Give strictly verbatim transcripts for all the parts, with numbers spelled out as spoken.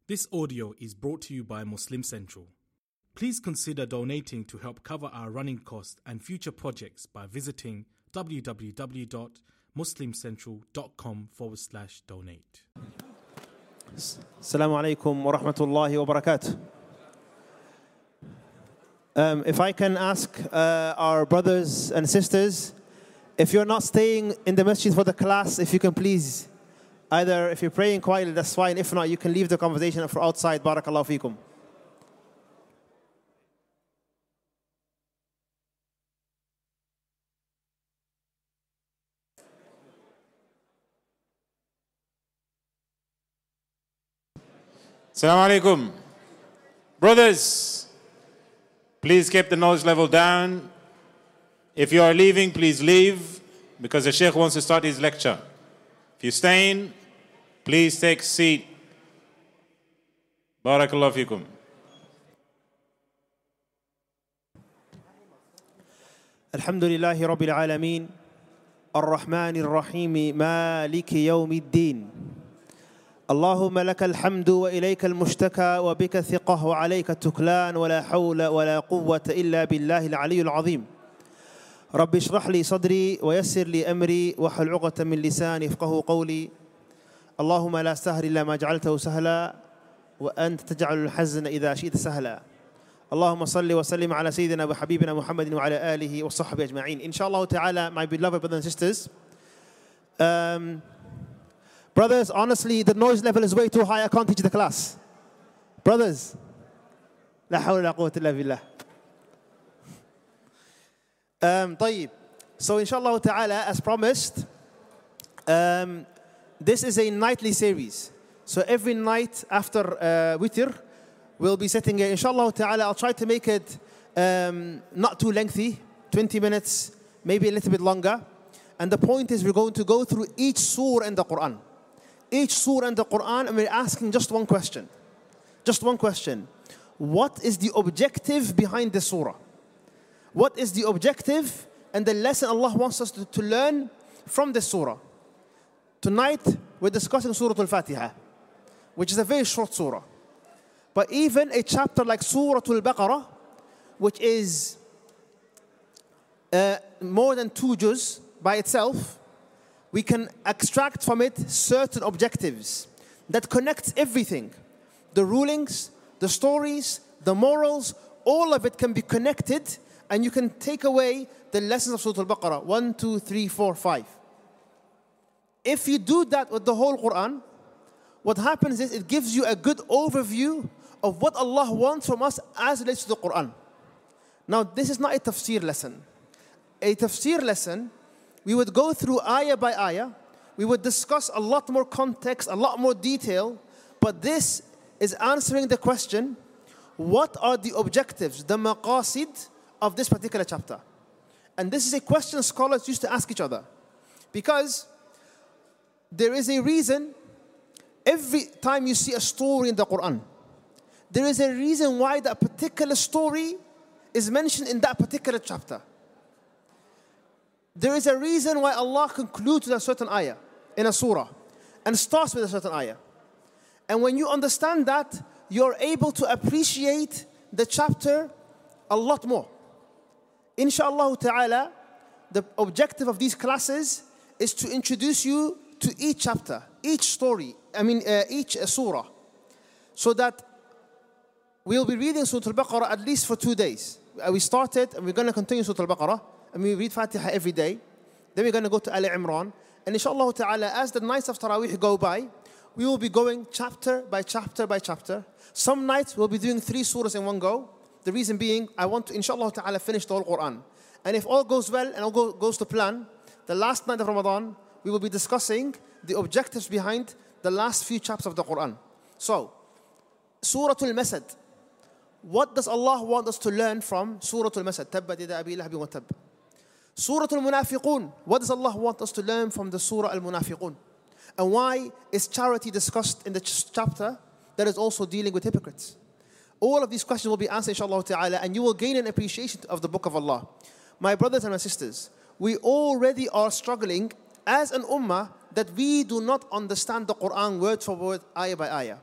This audio is brought to you by Muslim Central. Please consider donating to help cover our running costs and future projects by visiting www.muslimcentral.com forward slash donate. Assalamu alaikum wa rahmatullahi wa barakatuh. Um, if I can ask uh, our brothers and sisters, if you're not staying in the masjid for the class, if you can please, either if you're praying quietly, that's fine. If not, you can leave the conversation for outside. Barakallahu feekum. Assalamu alaikum. Brothers, please keep the noise level down. If you are leaving, please leave, because the Sheikh wants to start his lecture. If you're staying, please take a seat. Barakallahu feekum. Alhamdulillahi Rabbil Alameen. Ar-Rahman Ar-Rahim. Maliki Yawmiddin. اللهم لك الحمد وإليك المشتكى وبك الثقة وعليك التكلان ولا حول ولا قوة إلا بالله العلي العظيم. رب اشرح لي صدري ويسر لي أمري واحلل عقدة من لساني يفقهوا قولي. اللهم لا سهل إلا ما جعلته سهلا وأنت تجعل الحزن إذا شئت سهلا. اللهم صل وسلم على سيدنا وحبيبنا محمد وعلى آله وصحبه أجمعين. Inshallah ta'ala, my beloved brothers and sisters, um, brothers, honestly, the noise level is way too high. I can't teach the class. Brothers, لا حول ولا قوة إلا بالله. Um, طيب. So inshallah ta'ala, as promised, um, this is a nightly series. So every night after uh, witr, we'll be sitting here. Inshallah ta'ala, I'll try to make it um, not too lengthy, twenty minutes, maybe a little bit longer. And the point is we're going to go through each surah in the Quran. Each surah in the Quran, and we're asking just one question. Just one question. What is the objective behind the surah? What is the objective and the lesson Allah wants us to, to learn from this surah? Tonight, we're discussing Surah Al-Fatiha, which is a very short surah. But even a chapter like Surah Al-Baqarah, which is uh, more than two juz by itself, we can extract from it certain objectives that connects everything. The rulings, the stories, the morals, all of it can be connected, and you can take away the lessons of Surah Al-Baqarah, one, two, three, four, five. If you do that with the whole Quran, what happens is it gives you a good overview of what Allah wants from us as relates to the Quran. Now, this is not a tafsir lesson. A tafsir lesson, we would go through ayah by ayah. We would discuss a lot more context, a lot more detail. But this is answering the question, what are the objectives, the maqasid of this particular chapter? And this is a question scholars used to ask each other. Because there is a reason, every time you see a story in the Quran, there is a reason why that particular story is mentioned in that particular chapter. There is a reason why Allah concludes with a certain ayah in a surah and starts with a certain ayah. And when you understand that, you're able to appreciate the chapter a lot more. Inshallah ta'ala, the objective of these classes is to introduce you to each chapter, each story, I mean uh, each uh, surah, so that we'll be reading Surah Al-Baqarah at least for two days. Uh, we started and we're going to continue Surah Al-Baqarah, and we read Fatiha every day. Then we're going to go to Ali Imran. And inshallah ta'ala, as the nights of Taraweeh go by, we will be going chapter by chapter by chapter. Some nights we'll be doing three surahs in one go. The reason being, I want to inshallah ta'ala finish the whole Quran. And if all goes well and all go, goes to plan, the last night of Ramadan, we will be discussing the objectives behind the last few chapters of the Quran. So, Surah Al-Masad. What does Allah want us to learn from Surah Al-Masad? Tabbat yada abi lahabin wa tabb. Surah Al-Munafiqun. What does Allah want us to learn from the Surah Al-Munafiqun? And why is charity discussed in the ch- chapter that is also dealing with hypocrites? All of these questions will be answered inshallah ta'ala, and you will gain an appreciation of the book of Allah. My brothers and my sisters, we already are struggling as an ummah that we do not understand the Quran word for word, ayah by ayah.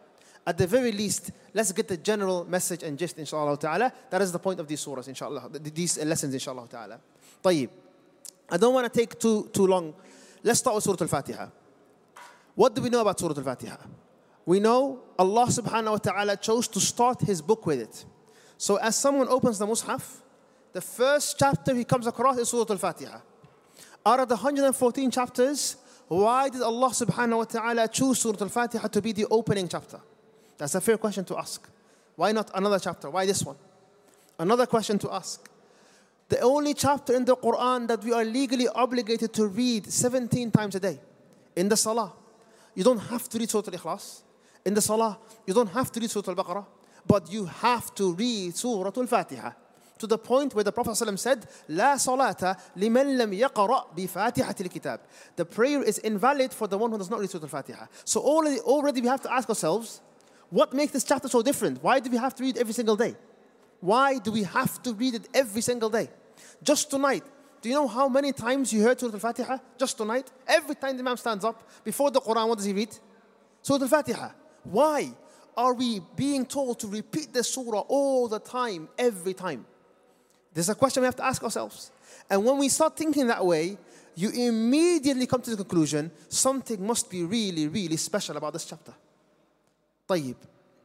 At the very least, let's get the general message and gist, inshallah ta'ala. That is the point of these surahs, inshallah, these lessons, inshallah ta'ala. طيب. I don't want to take too, too long. Let's start with Surah Al-Fatiha. What do we know about Surah Al-Fatiha? We know Allah subhanahu wa ta'ala chose to start His book with it. So as someone opens the Mus'haf, the first chapter he comes across is Surah Al-Fatiha. Out of the one hundred fourteen chapters, why did Allah subhanahu wa ta'ala choose Surah Al-Fatiha to be the opening chapter? That's a fair question to ask. Why not another chapter? Why this one? Another question to ask. The only chapter in the Quran that we are legally obligated to read seventeen times a day. In the Salah, you don't have to read Surah Al-Ikhlas. In the Salah, you don't have to read Surah Al-Baqarah. But you have to read Surah Al-Fatiha. To the point where the Prophet ﷺ said, لا صلاة لمن لم يقرأ بفاتحة الكتاب. The prayer is invalid for the one who does not read Surah Al-Fatiha. So already, already we have to ask ourselves, what makes this chapter so different? Why do we have to read every single day? Why do we have to read it every single day? Just tonight, do you know how many times you heard Surah Al-Fatiha? Just tonight, every time the Imam stands up, before the Quran, what does he read? Surah Al-Fatiha. Why are we being told to repeat this surah all the time, every time? This is a question we have to ask ourselves. And when we start thinking that way, you immediately come to the conclusion, something must be really, really special about this chapter. طيب.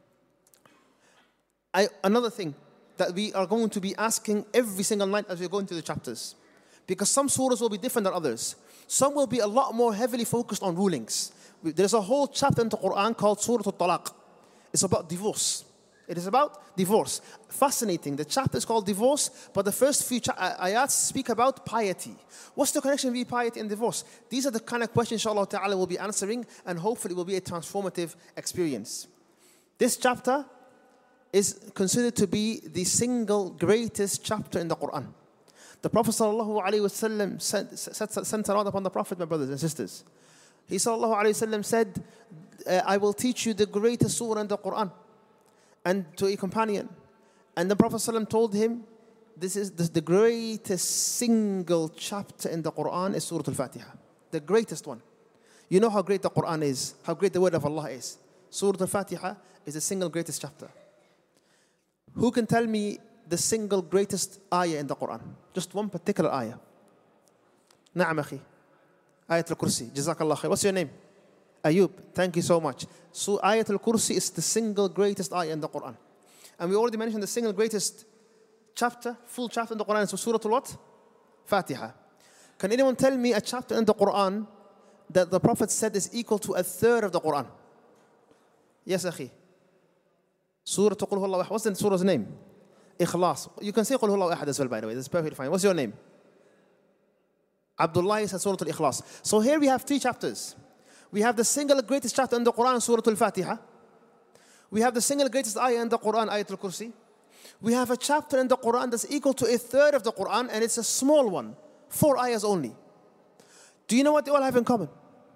I, another thing that we are going to be asking every single night as we go into the chapters. Because some surahs will be different than others. Some will be a lot more heavily focused on rulings. There's a whole chapter in the Quran called Surah Al-Talaq. It's about divorce. It is about divorce. Fascinating. The chapter is called divorce, but the first few ayats speak about piety. What's the connection between piety and divorce? These are the kind of questions, inshallah ta'ala, we'll be answering, and hopefully it will be a transformative experience. This chapter is considered to be the single greatest chapter in the Quran. The Prophet sallallahu alaihi wasallam sent, sent around upon the Prophet, my brothers and sisters. He sallallahu alaihi wasallam said, I will teach you the greatest surah in the Quran. And to a companion. And the Prophet ﷺ told him, this is the, the greatest single chapter in the Quran is Surah Al-Fatiha. The greatest one. You know how great the Quran is, how great the word of Allah is. Surah Al-Fatiha is the single greatest chapter. Who can tell me the single greatest ayah in the Quran? Just one particular ayah. Na'am akhi. Ayat al-Kursi. Jazakallah khair. What's your name? Ayub, thank you so much. So Ayat al-Kursi is the single greatest ayah in the Quran. And we already mentioned the single greatest chapter, full chapter in the Quran is Surah al-what? Fatiha. Can anyone tell me a chapter in the Quran that the Prophet said is equal to a third of the Quran? Yes, akhi. Surah Qul Huwallahu Ahad. What's the surah's name? Ikhlas. You can say Qul Huwallahu Ahad as well, by the way. That's perfectly fine. What's your name? Abdullah is Surah Al-Ikhlas. So here we have three chapters. We have the single greatest chapter in the Quran, Surah Al-Fatiha. We have the single greatest ayah in the Quran, Ayat al-Kursi. We have a chapter in the Quran that's equal to a third of the Quran, and it's a small one. Four ayahs only. Do you know what they all have in common?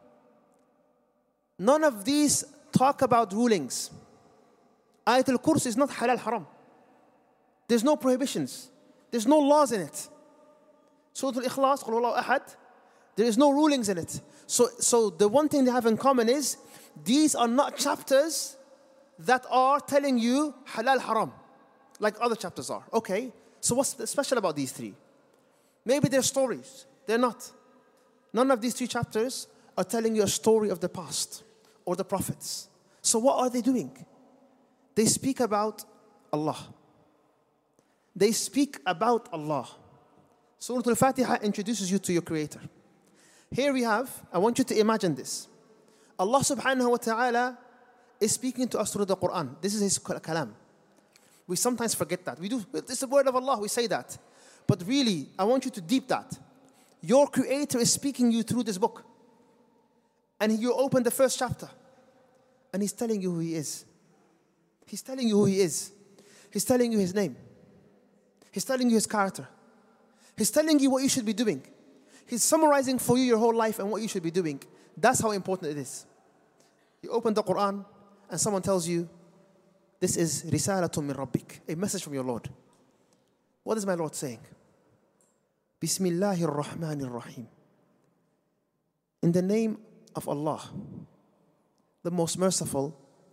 None of these talk about rulings. Ayat al-Kursi is not halal haram. There's no prohibitions. There's no laws in it. Surah Al-Ikhlas, Qul Huwallahu Ahad, there is no rulings in it. So, so the one thing they have in common is these are not chapters that are telling you halal haram like other chapters are. Okay, so what's special about these three? Maybe they're stories. They're not. None of these three chapters are telling you a story of the past or the prophets. So what are they doing? They speak about Allah. They speak about Allah. Surah Al-Fatiha introduces you to your Creator. Here we have, I want you to imagine this. Allah subhanahu wa ta'ala is speaking to us through the Quran. This is His kalam. We sometimes forget that. We do, this is the word of Allah, we say that. But really, I want you to deep that. Your Creator is speaking you through this book. And you open the first chapter. And He's telling you who He is. He's telling you who He is. He's telling you His name. He's telling you His character. He's telling you what you should be doing. He's summarizing for you your whole life and what you should be doing. That's how important it is. You open the Quran and someone tells you, this is risalatun min rabbik, a message from your Lord. What is my Lord saying? Bismillahir Rahmanir Rahim. In the name of Allah, the most merciful,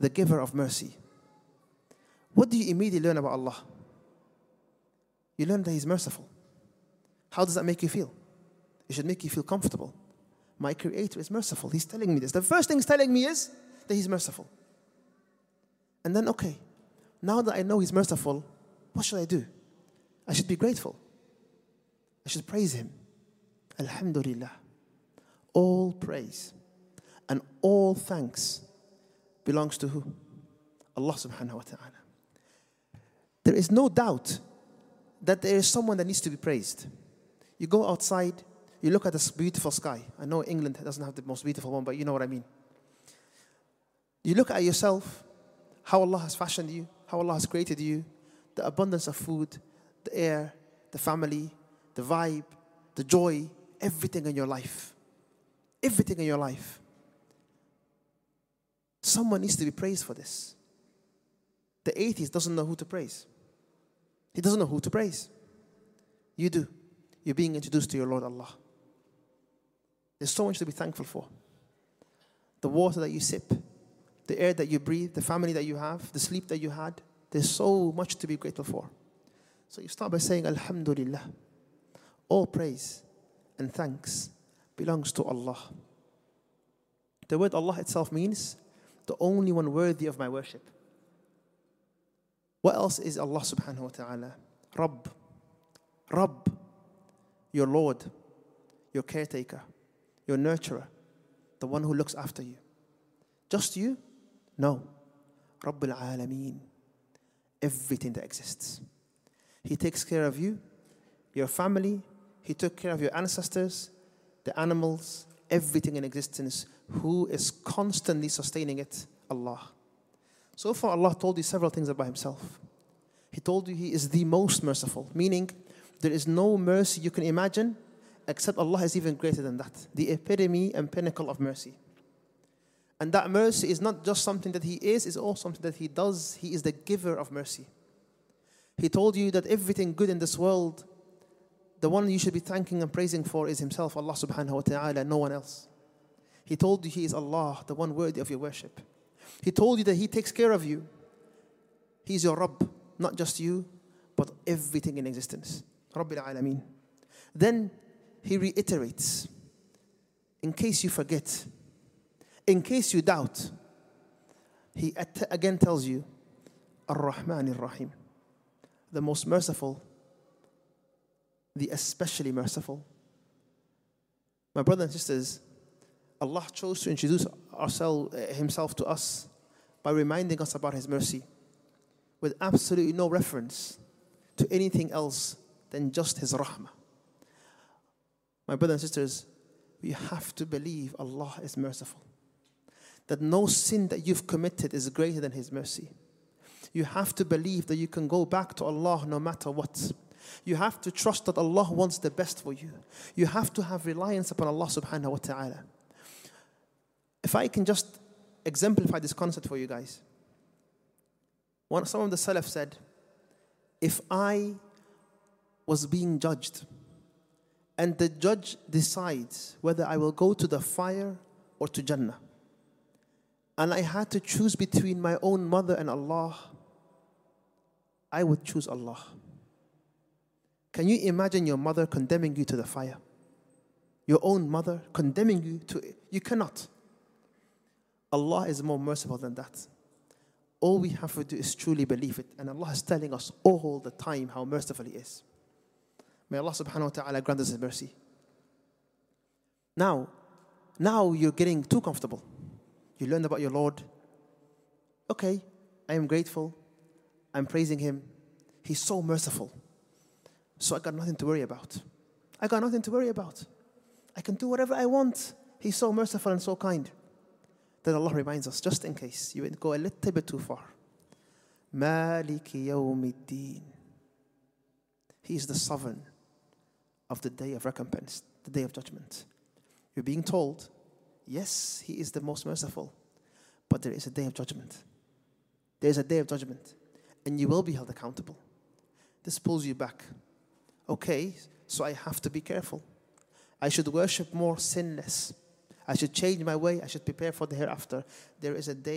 the giver of mercy. What do you immediately learn about Allah? You learn that He's merciful. How does that make you feel? It should make you feel comfortable. My Creator is merciful. He's telling me this. The first thing He's telling me is that He's merciful. And then, okay, now that I know He's merciful, what should I do? I should be grateful. I should praise Him. Alhamdulillah. All praise and all thanks belongs to who? Allah subhanahu wa ta'ala. There is no doubt that there is someone that needs to be praised. You go outside, you look at this beautiful sky. I know England doesn't have the most beautiful one, but you know what I mean. You look at yourself, how Allah has fashioned you, how Allah has created you, the abundance of food, the air, the family, the vibe, the joy, everything in your life. Everything in your life. Someone needs to be praised for this. The atheist doesn't know who to praise. He doesn't know who to praise. You do. You're being introduced to your Lord Allah. There's so much to be thankful for. The water that you sip, the air that you breathe, the family that you have, the sleep that you had. There's so much to be grateful for. So you start by saying, Alhamdulillah. All praise and thanks belongs to Allah. The word Allah itself means the only one worthy of my worship. What else is Allah subhanahu wa ta'ala? Rabb. Rabb. Your Lord. Your caretaker. Your nurturer. The one who looks after you. Just you? No. Rabbul Alameen. Everything that exists. He takes care of you, your family. He took care of your ancestors, the animals, everything in existence. Who is constantly sustaining it? Allah. So far, Allah told you several things about Himself. He told you He is the most merciful, meaning there is no mercy you can imagine except Allah is even greater than that. The epitome and pinnacle of mercy. And that mercy is not just something that He is, it's also something that He does. He is the giver of mercy. He told you that everything good in this world, the one you should be thanking and praising for is Himself, Allah subhanahu wa ta'ala, no one else. He told you He is Allah, the one worthy of your worship. He told you that He takes care of you. He's your Rabb, not just you, but everything in existence. Rabbil Alameen. Then He reiterates, in case you forget, in case you doubt, He at- again tells you, Ar-Rahman Ar-Rahim, the most merciful, the especially merciful. My brothers and sisters, Allah chose to introduce ourselves, Himself to us by reminding us about His mercy with absolutely no reference to anything else than just His rahmah. My brothers and sisters, we have to believe Allah is merciful. That no sin that you've committed is greater than His mercy. You have to believe that you can go back to Allah no matter what. You have to trust that Allah wants the best for you. You have to have reliance upon Allah subhanahu wa ta'ala. If I can just exemplify this concept for you guys. One, some of the Salaf said, if I was being judged and the judge decides whether I will go to the fire or to Jannah, and I had to choose between my own mother and Allah, I would choose Allah. Can you imagine your mother condemning you to the fire? Your own mother condemning you to it? You cannot. Allah is more merciful than that. All we have to do is truly believe it. And Allah is telling us all the time how merciful He is. May Allah subhanahu wa ta'ala grant us His mercy. Now, now you're getting too comfortable. You learned about your Lord. Okay, I am grateful. I'm praising Him. He's so merciful. So I got nothing to worry about. I got nothing to worry about. I can do whatever I want. He's so merciful and so kind. Then Allah reminds us, just in case you go a little bit too far. Maliki yawmiddin. He is the sovereign of the day of recompense, the day of judgment. You're being told, yes, He is the most merciful, but there is a day of judgment. There is a day of judgment, and you will be held accountable. This pulls you back. Okay, so I have to be careful. I should worship more sinless. I should change my way. I should prepare for the hereafter. There is a day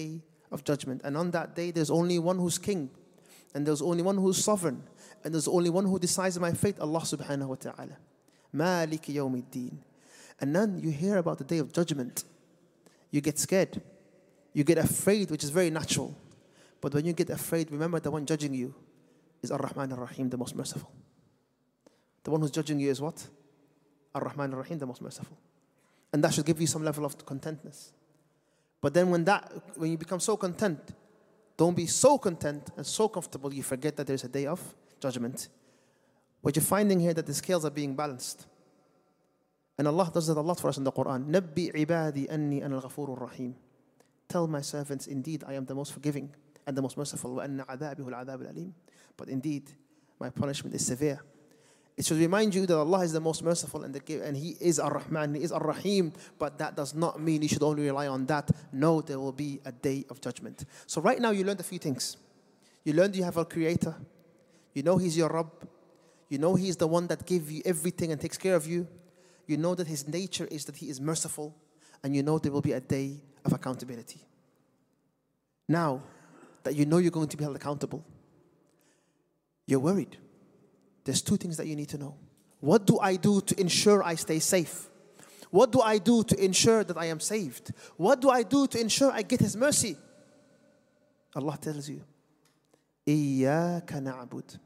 of judgment. And on that day, there's only one who's king. And there's only one who's sovereign. And there's only one who decides my fate, Allah subhanahu wa ta'ala. Maliki yawmiddin. And then you hear about the day of judgment. You get scared. You get afraid, which is very natural. But when you get afraid, remember the one judging you is Ar-Rahman Ar-Rahim, the most merciful. The one who's judging you is what? Ar-Rahman Ar-Rahim, the most merciful. And that should give you some level of contentness. But then when that, when you become so content, don't be so content and so comfortable you forget that there's a day of judgment. What you're finding here that the scales are being balanced. And Allah does that a lot for us in the Quran. Nabbi ibadi anni ana al-ghafurur rahim. Tell my servants, indeed I am the most forgiving and the most merciful. Wa anna adhabihu al-adhab al-alim. But indeed, my punishment is severe. It should remind you that Allah is the most merciful and, the, and He is Ar-Rahman, He is Ar-Rahim. But that does not mean you should only rely on that. No, there will be a day of judgment. So right now you learned a few things. You learned you have a Creator. You know He's your Rabb. You know He's the one that gives you everything and takes care of you. You know that His nature is that He is merciful. And you know there will be a day of accountability. Now that you know you're going to be held accountable, you're worried. There's two things that you need to know. What do I do to ensure I stay safe? What do I do to ensure that I am saved? What do I do to ensure I get His mercy? Allah tells you, إِيَّاكَ نَعْبُدُ.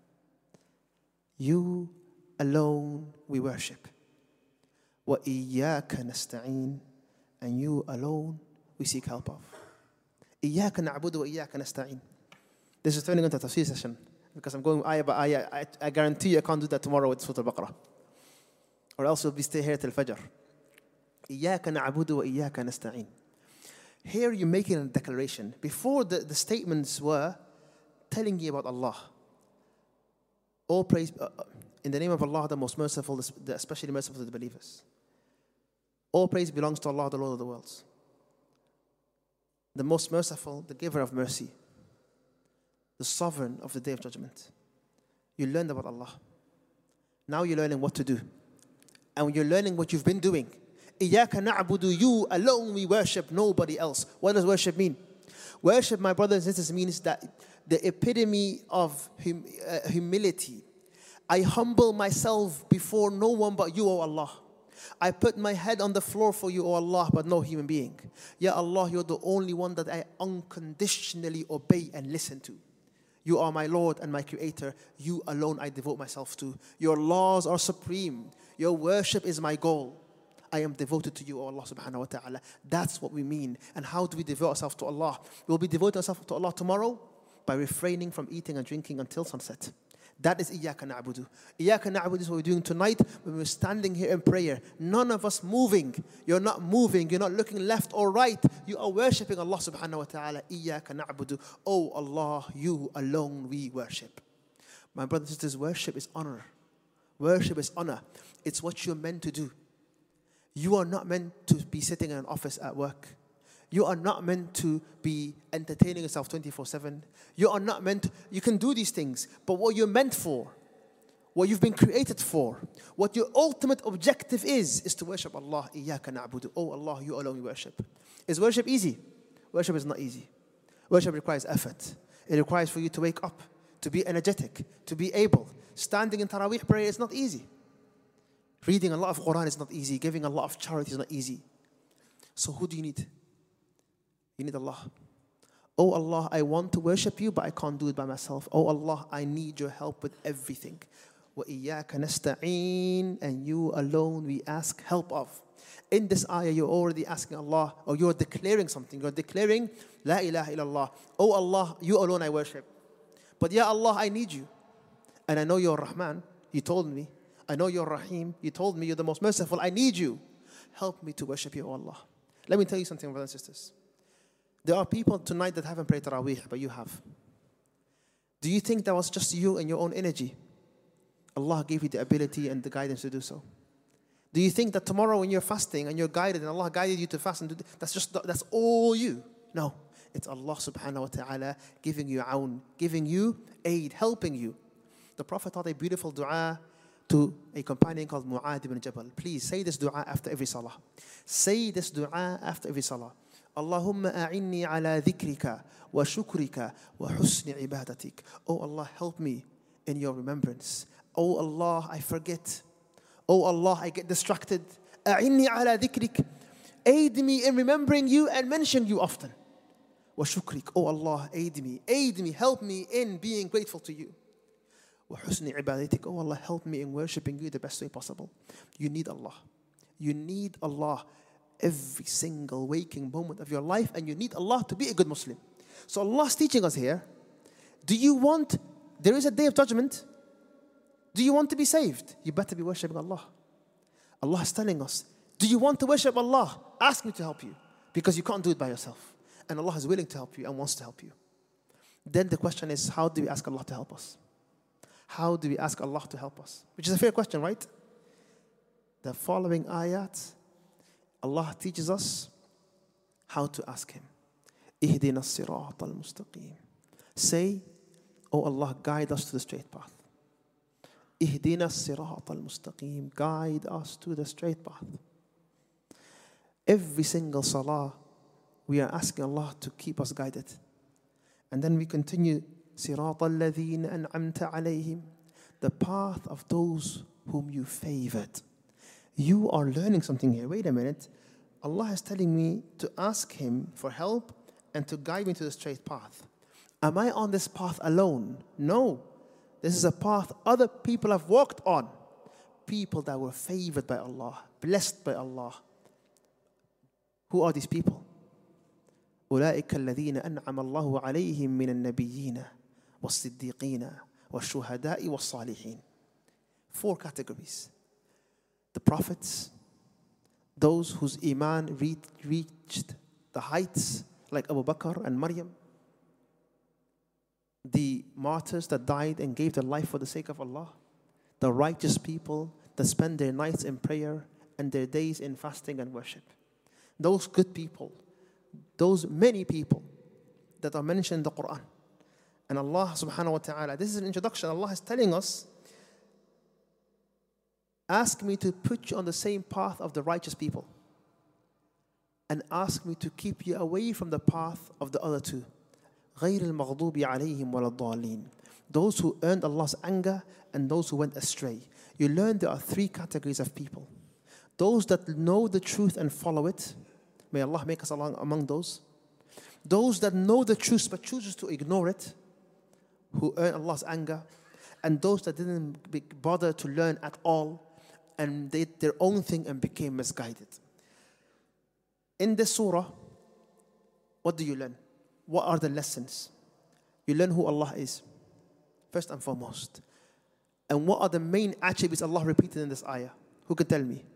You alone we worship. وَإِيَّاكَ نَسْتَعِينُ. And you alone we seek help of. إِيَّاكَ نَعْبُدُ وَإِيَّاكَ نَسْتَعِينُ. This is turning into a tafsir session. Because I'm going ayah by ayah. I, I guarantee you I can't do that tomorrow with Surah Al-Baqarah. Or else we'll be stay here till Fajr. إِيَّاكَ نَعْبُدُ وَإِيَّاكَ نَسْتَعِينُ. Here you're making a declaration. Before the, the statements were telling you about Allah. All praise, uh, in the name of Allah, the most merciful, the especially merciful to the believers. All praise belongs to Allah, the Lord of the worlds. The most merciful, the giver of mercy. The sovereign of the day of judgment. You learned about Allah. Now you're learning what to do. And you're learning what you've been doing. إِيَّاكَ نَعْبُدُ. You alone we worship, nobody else. What does worship mean? Worship, my brothers and sisters, means that the epitome of hum, uh, humility. I humble myself before no one but you, O Allah. I put my head on the floor for you, O Allah, but no human being. Ya Allah, you're the only one that I unconditionally obey and listen to. You are my Lord and my Creator. You alone I devote myself to. Your laws are supreme. Your worship is my goal. I am devoted to you, O Allah subhanahu wa ta'ala. That's what we mean. And how do we devote ourselves to Allah? We'll be devoting ourselves to Allah tomorrow by refraining from eating and drinking until sunset. That is إِيَّاكَ نَعْبُدُ. إِيَّاكَ نَعْبُدُ is what we're doing tonight when we're standing here in prayer. None of us moving. You're not moving. You're not looking left or right. You are worshipping Allah subhanahu wa ta'ala. إِيَّاكَ نَعْبُدُ. Oh Allah, you alone we worship. My brothers and sisters, worship is honor. Worship is honor. It's what you're meant to do. You are not meant to be sitting in an office at work. You are not meant to be entertaining yourself twenty-four seven. You are not meant to, you can do these things, but what you're meant for, what you've been created for, what your ultimate objective is, is to worship Allah. إِيَّاكَ نَعْبُدُ. Oh Allah, you alone we worship. Is worship easy? Worship is not easy. Worship requires effort. It requires for you to wake up, to be energetic, to be able. Standing in Taraweeh prayer is not easy. Reading a lot of Quran is not easy. Giving a lot of charity is not easy. So who do you need? You need Allah. Oh Allah, I want to worship you, but I can't do it by myself. Oh Allah, I need your help with everything. وَإِيَّاكَ نَسْتَعِينُ. And you alone we ask help of. In this ayah, you're already asking Allah, or you're declaring something. You're declaring, La ilaha illallah. Oh Allah, you alone I worship. But Ya Allah, I need you. And I know you're Rahman. You told me. I know you're Rahim. You told me you're the most merciful. I need you. Help me to worship you, oh Allah. Let me tell you something, brothers and sisters. There are people tonight that haven't prayed Taraweeh, but you have. Do you think that was just you and your own energy? Allah gave you the ability and the guidance to do so. Do you think that tomorrow when you're fasting and you're guided and Allah guided you to fast and do that's just that's all you? No. It's Allah subhanahu wa ta'ala giving you aun, giving you aid, helping you. The Prophet taught a beautiful dua to a companion called Mu'adh ibn Jabal. Please say this dua after every salah. Say this dua after every salah. Allahumma a'inni ala dhikrika wa shukrika wa husni ibadatik. Oh Allah, help me in your remembrance. Oh Allah, I forget. Oh Allah, I get distracted. A'inni ala dhikrik. Aid me in remembering you and mentioning you often. Wa shukrik. Oh Allah, aid me. Aid me, help me in being grateful to you. Wa husni ibadatik. Oh Allah, help me in worshipping you the best way possible. You need Allah. You need Allah every single waking moment of your life, and you need Allah to be a good Muslim. So Allah's teaching us here, do you want, there is a day of judgment. Do you want to be saved? You better be worshipping Allah. Allah is telling us, do you want to worship Allah? Ask me to help you, because you can't do it by yourself. And Allah is willing to help you and wants to help you. Then the question is, how do we ask Allah to help us? How do we ask Allah to help us? Which is a fair question, right? The following ayat, Allah teaches us how to ask Him. Ihdina as-sirat al-mustaqim. Say, oh Allah, guide us to the straight path. Ihdina as-sirat al-mustaqim. Guide us to the straight path. Every single salah, we are asking Allah to keep us guided. And then we continue, sirat al-ladhina an'amta alayhim. The path of those whom you favored. You are learning something here. Wait a minute. Allah is telling me to ask Him for help and to guide me to the straight path. Am I on this path alone? No. This is a path other people have walked on. People that were favored by Allah, blessed by Allah. Who are these people? أولئك الذين أنعم الله عليهم من النبيين والصديقين والشهداء والصالحين. Four categories. The prophets, those whose iman re- reached the heights, like Abu Bakr and Maryam. The martyrs that died and gave their life for the sake of Allah. The righteous people that spend their nights in prayer and their days in fasting and worship. Those good people, those many people that are mentioned in the Quran. And Allah subhanahu wa ta'ala, this is an introduction. Allah is telling us, ask me to put you on the same path of the righteous people. And ask me to keep you away from the path of the other two. غَيْرِ الْمَغْضُوبِ عَلَيْهِمْ وَلَا الضَّالِينَ. Those who earned Allah's anger and those who went astray. You learn there are three categories of people. Those that know the truth and follow it. May Allah make us along among those. Those that know the truth but chooses to ignore it, who earn Allah's anger. And those that didn't bother to learn at all and did their own thing and became misguided. In this surah, what do you learn? What are the lessons? You learn who Allah is, first and foremost. And what are the main attributes Allah repeated in this ayah? Who can tell me?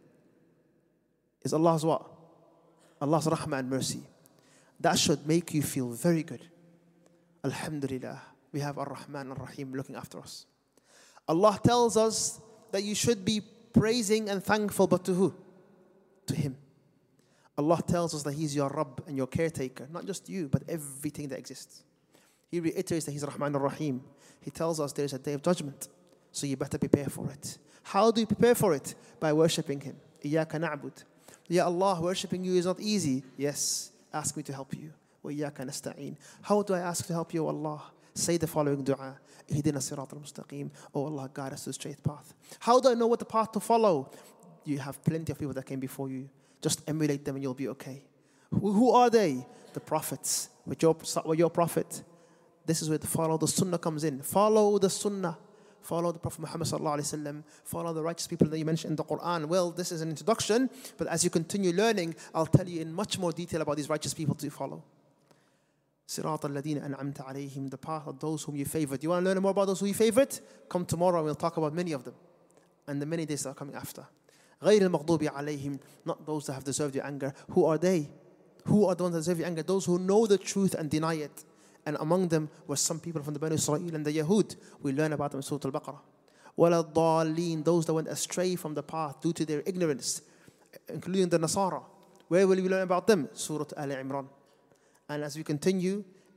Is Allah's what? Allah's rahmah and mercy. That should make you feel very good. Alhamdulillah, we have Ar-Rahman Ar-Rahim looking after us. Allah tells us that you should be praising and thankful, but to who? To Him. Allah tells us that He's your Rabb and your caretaker, not just you, but everything that exists. He reiterates that He's Rahman Ar-Rahim. He tells us there is a day of judgment, so you better prepare for it. How do you prepare for it? By worshipping Him. إِيَّاكَ نَعْبُدُ. Ya Allah, worshipping you is not easy. Yes, ask me to help you. وَإِيَّاكَ نَسْتَعِينَ. How do I ask to help you, Allah? Say the following dua. اهدنا الصراط المستقيم. Oh Allah, guide us to the straight path. How do I know what the path to follow? You have plenty of people that came before you. Just emulate them and you'll be okay. Who, who are they? The prophets. With your, with your prophet. This is where the follow the sunnah comes in. Follow the sunnah. Follow the Prophet Muhammad sallallahu alaihi wasallam. Follow the righteous people that you mentioned in the Quran. Well, this is an introduction, but as you continue learning, I'll tell you in much more detail about these righteous people to follow. Sirat al-ladina an'amta alayhim, the path of those whom you favored. You want to learn more about those who you favored? Come tomorrow and we'll talk about many of them. And the many days that are coming after. غَيْرِ الْمَغْضُوبِ عَلَيْهِمْ, not those that have deserved your anger. Who are they? Who are the ones that deserve your anger? Those who know the truth and deny it. And among them were some people from the Banu Israel and the Yahud. We learn about them in Surah Al-Baqarah. وَلَا الضَّالِّينَ, those that went astray from the path due to their ignorance, including the Nasara. Where will we learn about them? Surah Al-Imran. And as we continue,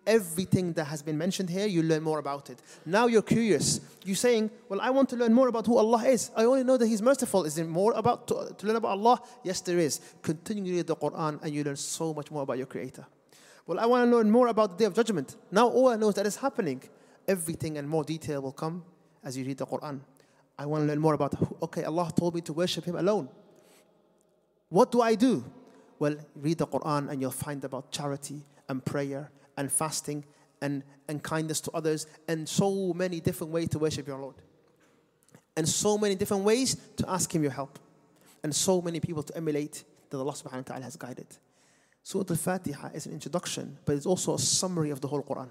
everything that has been mentioned here, you learn more about it. Now you're curious. You're saying, well, I want to learn more about who Allah is. I only know that He's merciful. Is there more about to, to learn about Allah? Yes, there is. Continue to read the Quran and you learn so much more about your Creator. Well, I want to learn more about the Day of Judgment. Now all I know is that is happening. Everything and more detail will come as you read the Quran. I want to learn more about, okay, Allah told me to worship Him alone. What do I do? Well, read the Quran and you'll find about charity and prayer and fasting and, and kindness to others and so many different ways to worship your Lord. And so many different ways to ask Him your help. And so many people to emulate that Allah subhanahu wa ta'ala has guided. Surah Al-Fatiha is an introduction, but it's also a summary of the whole Quran.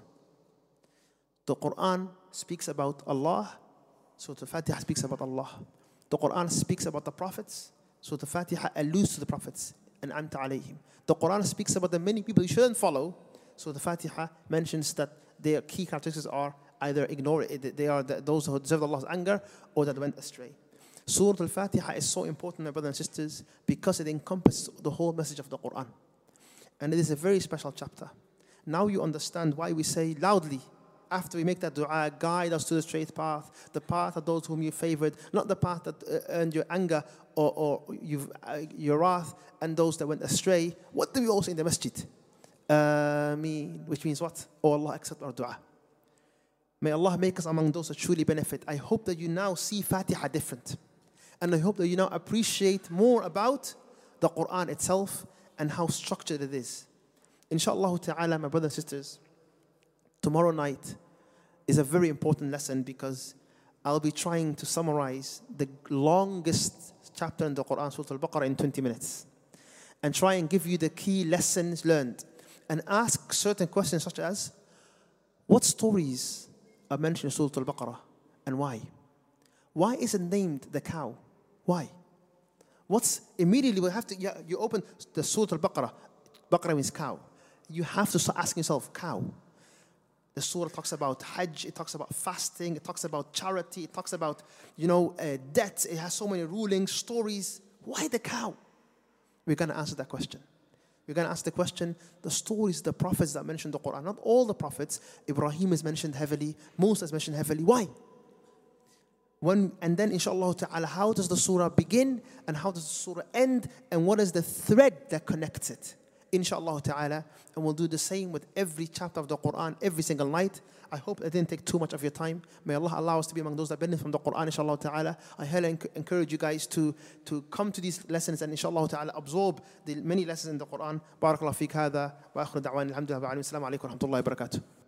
The Quran speaks about Allah. Surah Al-Fatiha speaks about Allah. The Quran speaks about the prophets. Surah Al-Fatiha alludes to the prophets. And anta alayhim. The Quran speaks about the many people you shouldn't follow. So the Fatiha mentions that their key characteristics are either ignore it, they are the, those who deserve Allah's anger or that went astray. Surah Al-Fatiha is so important, my brothers and sisters, because it encompasses the whole message of the Quran. And it is a very special chapter. Now you understand why we say loudly, after we make that dua, guide us to the straight path, the path of those whom you favored, not the path that uh, earned your anger or, or you've, uh, your wrath, and those that went astray. What do we all say in the masjid? Ameen, which means what? Oh Allah, accept our dua. May Allah make us among those that truly benefit. I hope that you now see Fatiha different. And I hope that you now appreciate more about the Quran itself and how structured it is. Inshallah ta'ala, my brothers and sisters, tomorrow night is a very important lesson because I'll be trying to summarize the longest chapter in the Quran, Surah Al-Baqarah, in twenty minutes. And try and give you the key lessons learned. And ask certain questions such as, what stories are mentioned in Surah Al-Baqarah and why? Why is it named the cow? Why? What's immediately we have to, yeah, you open the Surah Al-Baqarah. Baqarah means cow. You have to start asking yourself, cow. The surah talks about Hajj, it talks about fasting, it talks about charity, it talks about, you know, uh, debt. It has so many rulings, stories. Why the cow? We're going to answer that question. We're going to ask the question, the stories, the prophets that mentioned the Quran, not all the prophets. Ibrahim is mentioned heavily, Musa is mentioned heavily. Why? When, and then, inshallah ta'ala, how does the surah begin and how does the surah end and what is the thread that connects it? Inshallah ta'ala, and we'll do the same with every chapter of the Quran every single night. I hope I didn't take too much of your time. May Allah allow us to be among those that benefit from the Quran, inshallah ta'ala. I highly encourage you guys to, to come to these lessons and inshallah ta'ala absorb the many lessons in the Quran. Barakallahu feek hadha wa akhiru da'wan alhamdulillah wa alaykum wa rahmatullahi wa barakatuh.